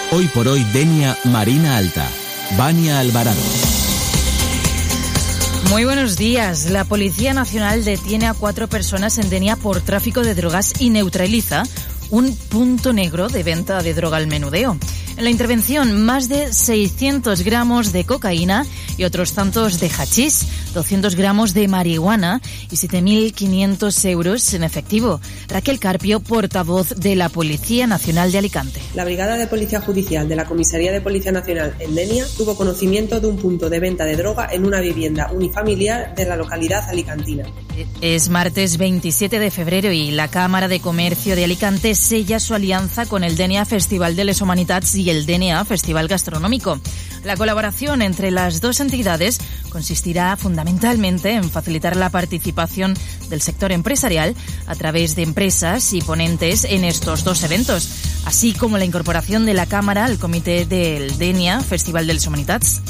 Hoy por hoy Denia Marina Alta. Vania Alvarado. Muy buenos días. La Policía Nacional detiene a 4 personas en Denia por tráfico de drogas y neutraliza un punto negro de venta de droga al menudeo. En la intervención, más de 600 gramos de cocaína y otros tantos de hachís, 200 gramos de marihuana y 7.500 euros en efectivo. Raquel Carpio, portavoz de la Policía Nacional de Alicante. La Brigada de Policía Judicial de la Comisaría de Policía Nacional en Denia tuvo conocimiento de un punto de venta de droga en una vivienda unifamiliar de la localidad alicantina. Es martes 27 de febrero y la Cámara de Comercio de Alicante sella su alianza con el Denia Festival de les Humanitats y el Denia Festival Gastronómico. La colaboración entre las dos entidades consistirá fundamentalmente en facilitar la participación del sector empresarial a través de empresas y ponentes en estos dos eventos, así como la incorporación de la Cámara al comité del Denia Festival de les Humanitats.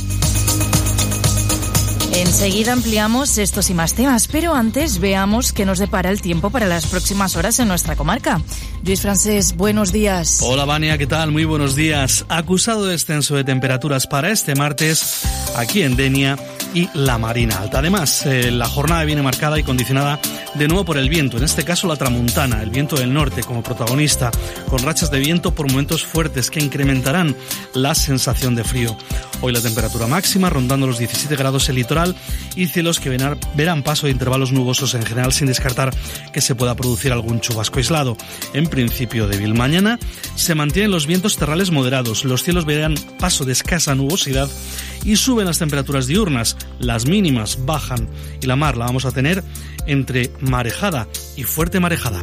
Enseguida ampliamos estos y más temas, pero antes veamos qué nos depara el tiempo para las próximas horas en nuestra comarca. Luis Francés, buenos días. Hola Vania, ¿qué tal? Muy buenos días. Acusado descenso de temperaturas para este martes aquí en Denia y la Marina Alta. Además, la jornada viene marcada y condicionada de nuevo por el viento, en este caso la tramuntana, el viento del norte como protagonista, con rachas de viento por momentos fuertes que incrementarán la sensación de frío. Hoy la temperatura máxima rondando los 17 grados en el litoral y cielos que verán paso de intervalos nubosos en general, sin descartar que se pueda producir algún chubasco aislado. En principio débil. Mañana se mantienen los vientos terrales moderados, los cielos verán paso de escasa nubosidad y suben las temperaturas diurnas. Las mínimas bajan y la mar la vamos a tener entre marejada y fuerte marejada.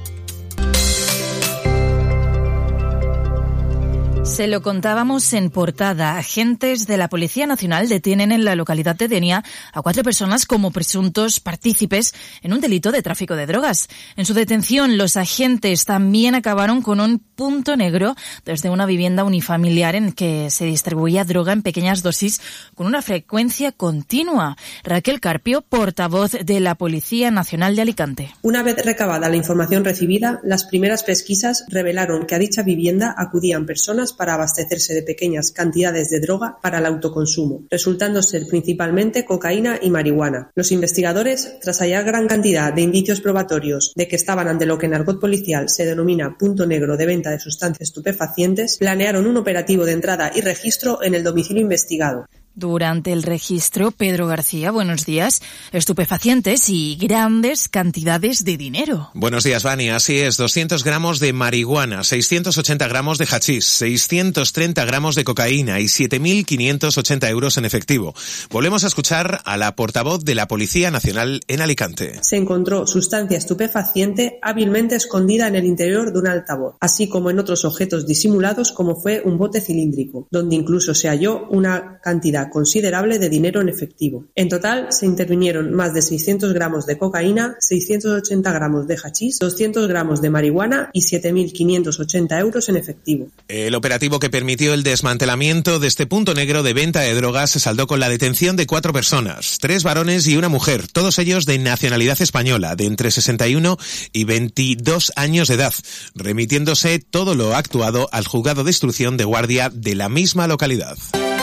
Se lo contábamos en portada. Agentes de la Policía Nacional detienen en la localidad de Denia a 4 personas como presuntos partícipes en un delito de tráfico de drogas. En su detención, los agentes también acabaron con un punto negro desde una vivienda unifamiliar en que se distribuía droga en pequeñas dosis con una frecuencia continua. Raquel Carpio, portavoz de la Policía Nacional de Alicante. Una vez recabada la información recibida, las primeras pesquisas revelaron que a dicha vivienda acudían personas para abastecerse de pequeñas cantidades de droga para el autoconsumo, resultando ser principalmente cocaína y marihuana. Los investigadores, tras hallar gran cantidad de indicios probatorios de que estaban ante lo que en argot policial se denomina punto negro de venta de sustancias estupefacientes, planearon un operativo de entrada y registro en el domicilio investigado. Durante el registro, Pedro García, buenos días, estupefacientes y grandes cantidades de dinero. Buenos días, Vani. Así es, 200 gramos de marihuana, 680 gramos de hachís, 630 gramos de cocaína y 7.580 euros en efectivo. Volvemos a escuchar a la portavoz de la Policía Nacional en Alicante. Se encontró sustancia estupefaciente hábilmente escondida en el interior de un altavoz, así como en otros objetos disimulados como fue un bote cilíndrico, donde incluso se halló una cantidad considerable de dinero en efectivo. En total se intervinieron más de 600 gramos de cocaína, 680 gramos de hachís, 200 gramos de marihuana y 7.580 euros en efectivo. El operativo que permitió el desmantelamiento de este punto negro de venta de drogas se saldó con la detención de 4 personas, 3 varones y una mujer, todos ellos de nacionalidad española, de entre 61 y 22 años de edad, remitiéndose todo lo actuado al juzgado de instrucción de guardia de la misma localidad.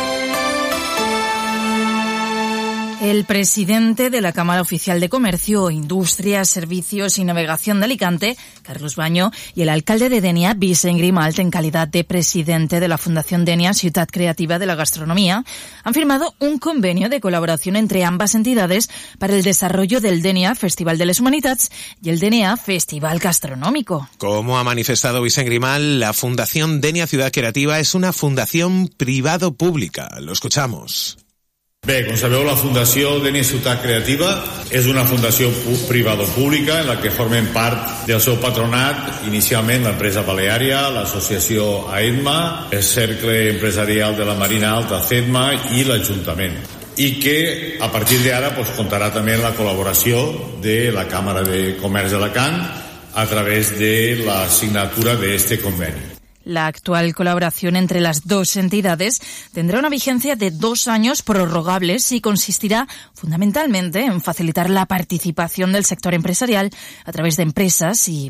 El presidente de la Cámara Oficial de Comercio, Industria, Servicios y Navegación de Alicante, Carlos Baño, y el alcalde de Denia, Vicent Grimalt, en calidad de presidente de la Fundación Denia Ciutat Creativa de la Gastronomía, han firmado un convenio de colaboración entre ambas entidades para el desarrollo del Denia Festival de les Humanitats y el Denia Festival Gastronómico. Como ha manifestado Vicent Grimalt, la Fundación Denia Ciutat Creativa es una fundación privado-pública. Lo escuchamos. Bé, com sabeu, la Fundació Denia Ciutat Creativa és una fundació privado-pública en la que formen part del seu patronat inicialment l'empresa Baleària, l'associació AEDMA, el Cercle Empresarial de la Marina Alta CEDMA i l'Ajuntament. I que a partir d'ara pues, comptarà també la col·laboració de la Càmera de Comerç d'Alacant a través de la signatura de este convenio. La actual colaboración entre las dos entidades tendrá una vigencia de 2 años prorrogables y consistirá fundamentalmente en facilitar la participación del sector empresarial a través de empresas y